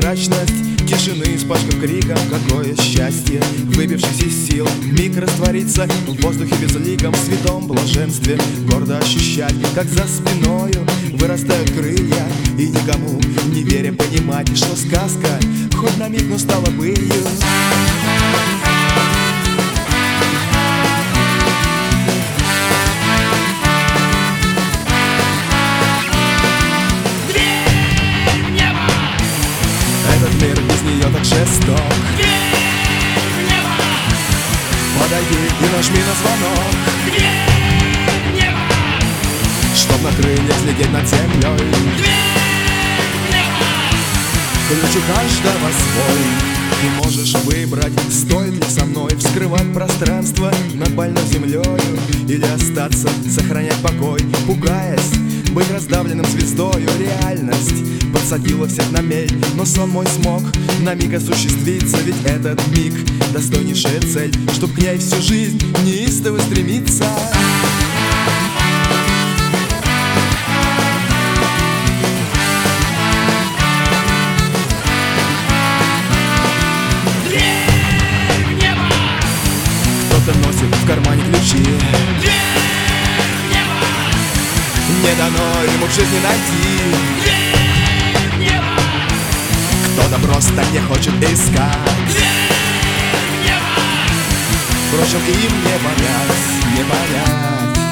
прозрачность тишины, вспашкав криком. Какое счастье, выбившись из сил, миг раствориться в воздухе безликом, в святом блаженстве гордо ощущать, как за спиною вырастают крылья, и никому не веря понимать, что сказка хоть на миг, но стала былью. Этот мир без нее так жесток. Дверь в небо! Подойди и нажми на звонок. Дверь в небо! Чтоб на крыльях лететь над землей. Дверь в небо! Ключ у каждого свой. Ты можешь выбрать, стоит ли со мной вскрывать пространство над больной землею, или остаться, сохранять покой, пугаясь быть раздавленным звездою. Реальность подсадила всех на мель, но сон мой смог на миг осуществиться. Ведь этот миг — достойнейшая цель, чтоб к ней всю жизнь неистово стремиться. Дверь в небо! Кто-то носит в кармане ключи. Дверь в небо! Не дано ему в жизни найти. Дверь в небо! Кто-то просто не хочет искать. Дверь в небо! Впрочем, им не понять, не понять.